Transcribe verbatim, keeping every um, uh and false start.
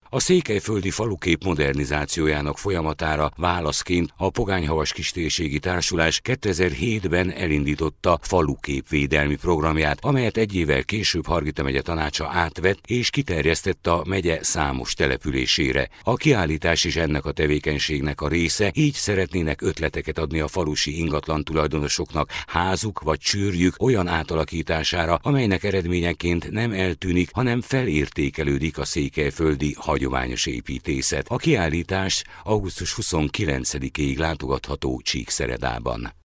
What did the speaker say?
A székelyföldi falukép modernizációjának folyamatára válaszként a Pogányhavas Kistérségi Társulás kétezer-hétben elindította faluképvédelmi programját, amelyet egy évvel később Hargita megye tanácsa átvett és kiterjesztett a megye számos településére. A kiállítás is ennek a tevékenységnek a része, így szeretnének ötleteket adni a falusi ingatlan tulajdonosoknak házuk vagy csőrjük olyan átalakítására, amelynek eredményeként nem eltűnik, hanem felértékelődik a székelyföldi hagyományos építészet. A kiállítás augusztus huszonkilencedikéig látogatható Csíkszeredában.